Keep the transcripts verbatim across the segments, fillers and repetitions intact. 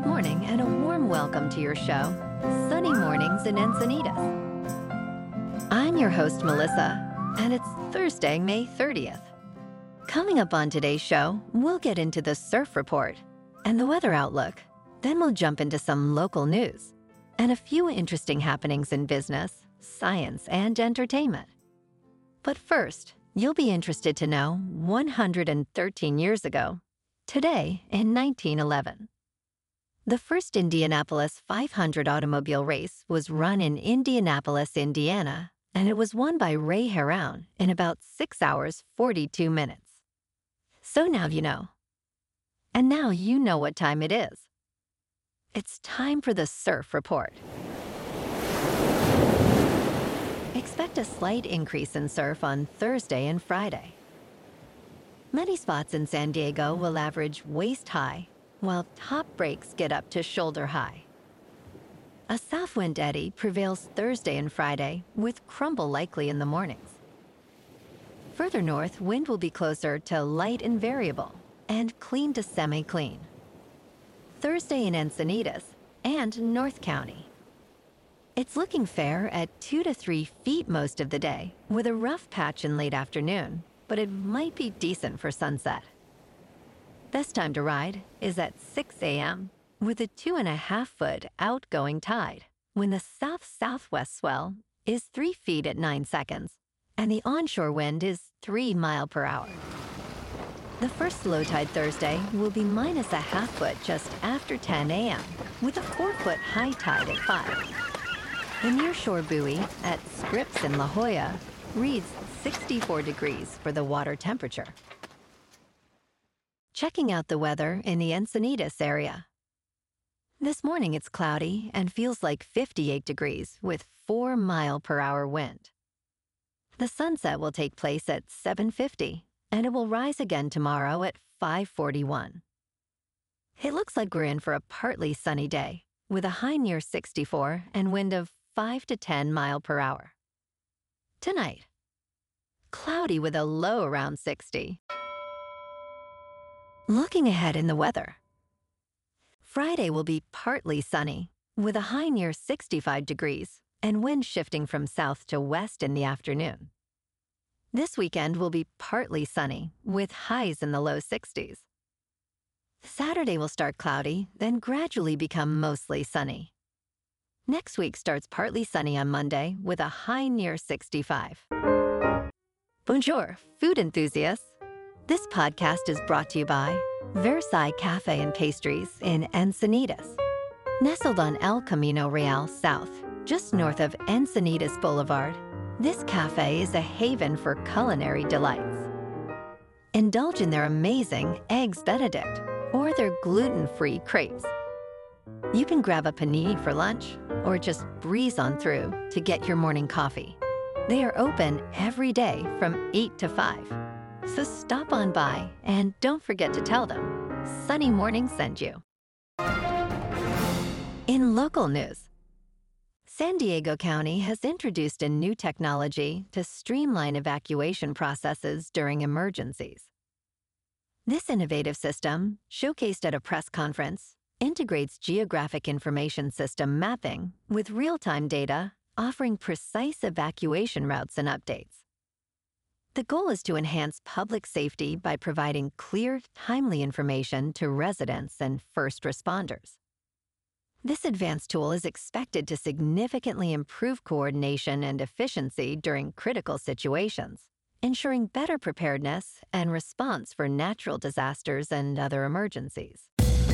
Good morning and a warm welcome to your show, Sunny Mornings in Encinitas. I'm your host, Melissa, and it's Thursday, May thirtieth. Coming up on today's show, we'll get into the surf report and the weather outlook. Then we'll jump into some local news and a few interesting happenings in business, science, and entertainment. But first, you'll be interested to know one hundred thirteen years ago, today in nineteen eleven. The first Indianapolis five hundred automobile race was run in Indianapolis, Indiana, and it was won by Ray Harroun in about six hours, forty-two minutes. So now you know. And now you know what time it is. It's time for the surf report. Expect a slight increase in surf on Thursday and Friday. Many spots in San Diego will average waist high, while top breaks get up to shoulder high. A south wind eddy prevails Thursday and Friday, with crumble likely in the mornings. Further north, wind will be closer to light and variable, and clean to semi-clean. Thursday in Encinitas and North County. It's looking fair at two to three feet most of the day, with a rough patch in late afternoon, but it might be decent for sunset. Best time to ride is at six a.m. with a two and a half foot outgoing tide, when the south-southwest swell is three feet at nine seconds, and the onshore wind is three mile per hour. The first low tide Thursday will be minus a half foot just after ten a.m. with a four foot high tide at five. The nearshore buoy at Scripps in La Jolla reads sixty-four degrees for the water temperature. Checking out the weather in the Encinitas area. This morning it's cloudy and feels like fifty-eight degrees with four mile per hour wind. The sunset will take place at seven fifty, and it will rise again tomorrow at five forty-one. It looks like we're in for a partly sunny day, with a high near sixty-four and wind of five to ten mile per hour. Tonight, cloudy with a low around sixty. Looking ahead in the weather. Friday will be partly sunny, with a high near sixty-five degrees and wind shifting from south to west in the afternoon. This weekend will be partly sunny, with highs in the low sixties. Saturday will start cloudy, then gradually become mostly sunny. Next week starts partly sunny on Monday, with a high near sixty-five. Bonjour, food enthusiasts. This podcast is brought to you by Versailles Cafe and Pastries in Encinitas. Nestled on El Camino Real South, just north of Encinitas Boulevard, this cafe is a haven for culinary delights. Indulge in their amazing Eggs Benedict or their gluten-free crepes. You can grab a panini for lunch or just breeze on through to get your morning coffee. They are open every day from eight to five. So stop on by and don't forget to tell them Sunny Morning sent you. In local news, San Diego County has introduced a new technology to streamline evacuation processes during emergencies. This innovative system, showcased at a press conference, integrates geographic information system mapping with real-time data, offering precise evacuation routes and updates. The goal is to enhance public safety by providing clear, timely information to residents and first responders. This advanced tool is expected to significantly improve coordination and efficiency during critical situations, ensuring better preparedness and response for natural disasters and other emergencies.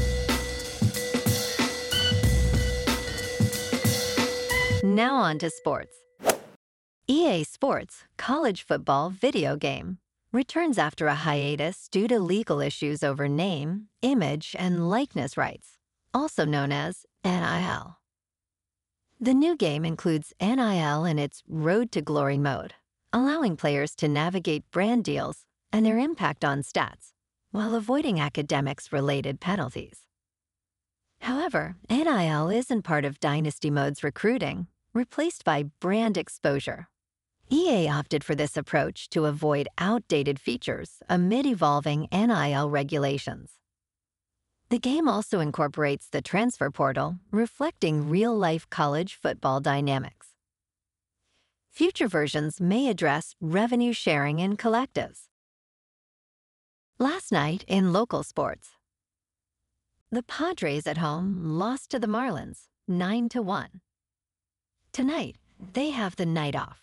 Now on to sports. E A Sports college football video game returns after a hiatus due to legal issues over name, image, and likeness rights, also known as N I L. The new game includes N I L in its Road to Glory mode, allowing players to navigate brand deals and their impact on stats, while avoiding academics-related penalties. However, N I L isn't part of Dynasty Mode's recruiting, replaced by brand exposure. E A opted for this approach to avoid outdated features amid evolving N I L regulations. The game also incorporates the transfer portal, reflecting real-life college football dynamics. Future versions may address revenue sharing in collectives. Last night in local sports, the Padres at home lost to the Marlins, nine to one. Tonight, they have the night off.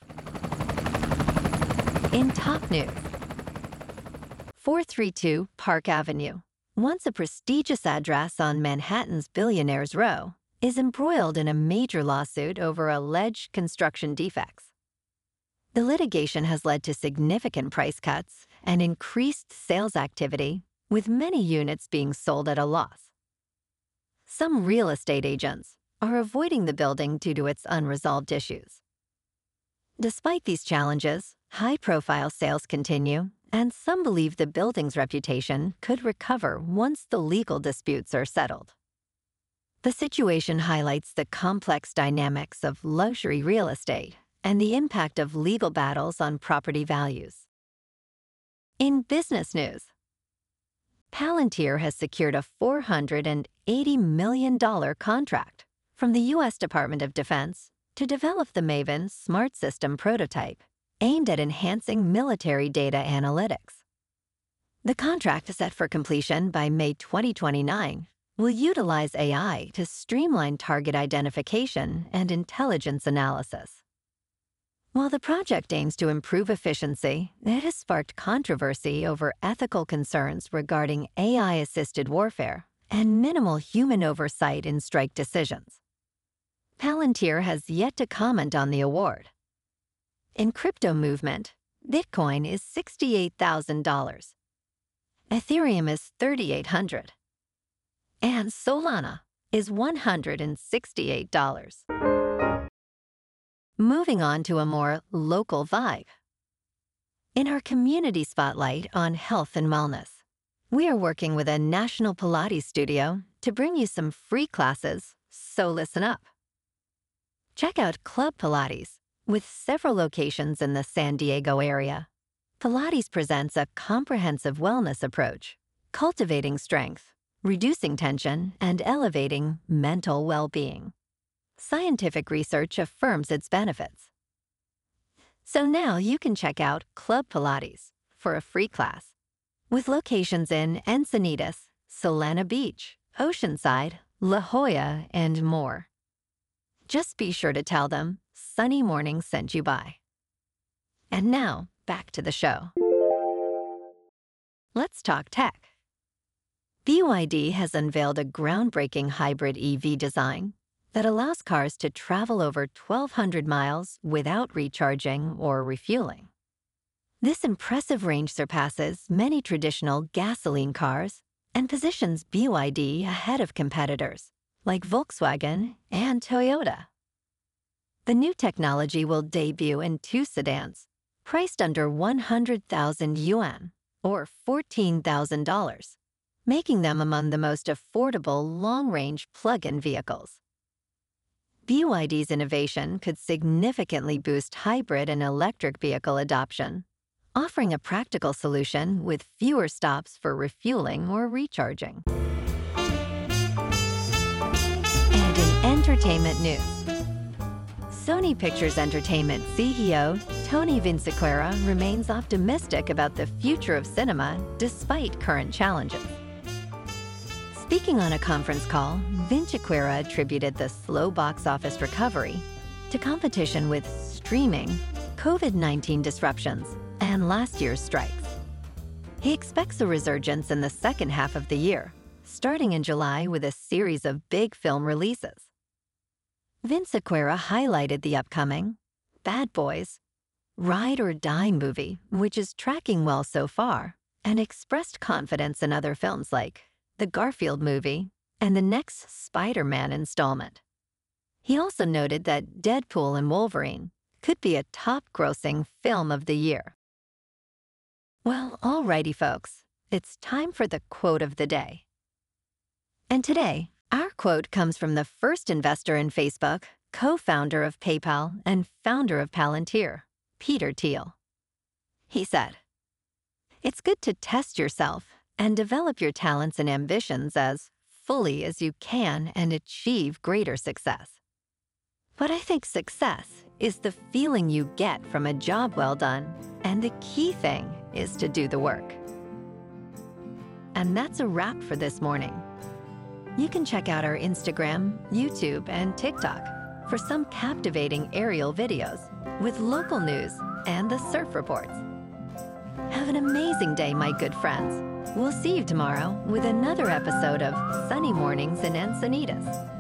In top news, four thirty-two Park Avenue, once a prestigious address on Manhattan's Billionaires Row, is embroiled in a major lawsuit over alleged construction defects. The litigation has led to significant price cuts and increased sales activity, with many units being sold at a loss. Some real estate agents are avoiding the building due to its unresolved issues. Despite these challenges, high-profile sales continue, and some believe the building's reputation could recover once the legal disputes are settled. The situation highlights the complex dynamics of luxury real estate and the impact of legal battles on property values. In business news, Palantir has secured a four hundred eighty million dollars contract from the U S Department of Defense to develop the Maven smart system prototype aimed at enhancing military data analytics. The contract, set for completion by May twenty twenty-nine, will utilize A I to streamline target identification and intelligence analysis. While the project aims to improve efficiency, it has sparked controversy over ethical concerns regarding A I-assisted warfare and minimal human oversight in strike decisions. Palantir has yet to comment on the award. In crypto movement, Bitcoin is sixty-eight thousand dollars. Ethereum is thirty-eight hundred dollars. And Solana is one hundred sixty-eight dollars. Moving on to a more local vibe. In our community spotlight on health and wellness, we are working with a national Pilates studio to bring you some free classes, so listen up. Check out Club Pilates, with several locations in the San Diego area. Pilates presents a comprehensive wellness approach, cultivating strength, reducing tension, and elevating mental well-being. Scientific research affirms its benefits. So now you can check out Club Pilates for a free class, with locations in Encinitas, Solana Beach, Oceanside, La Jolla, and more. Just be sure to tell them Sunny Morning sent you by. And now, back to the show. Let's talk tech. B Y D has unveiled a groundbreaking hybrid E V design that allows cars to travel over twelve hundred miles without recharging or refueling. This impressive range surpasses many traditional gasoline cars and positions B Y D ahead of competitors like Volkswagen and Toyota. The new technology will debut in two sedans, priced under one hundred thousand yuan, or fourteen thousand dollars, making them among the most affordable long-range plug-in vehicles. B Y D's innovation could significantly boost hybrid and electric vehicle adoption, offering a practical solution with fewer stops for refueling or recharging. And in entertainment news, Sony Pictures Entertainment C E O Tony Vinciquerra remains optimistic about the future of cinema despite current challenges. Speaking on a conference call, Vinciquerra attributed the slow box office recovery to competition with streaming, COVID nineteen disruptions, and last year's strikes. He expects a resurgence in the second half of the year, starting in July with a series of big film releases. Vinciquerra highlighted the upcoming Bad Boys, Ride or Die movie, which is tracking well so far, and expressed confidence in other films like the Garfield movie and the next Spider-Man installment. He also noted that Deadpool and Wolverine could be a top-grossing film of the year. Well, alrighty, folks, it's time for the quote of the day. And today, our quote comes from the first investor in Facebook, co-founder of PayPal, and founder of Palantir, Peter Thiel. He said, "It's good to test yourself and develop your talents and ambitions as fully as you can and achieve greater success. But I think success is the feeling you get from a job well done, and the key thing is to do the work. And that's a wrap for this morning. You can check out our Instagram, YouTube, and TikTok for some captivating aerial videos with local news and the surf reports. Have an amazing day, my good friends. We'll see you tomorrow with another episode of Sunny Mornings in Encinitas.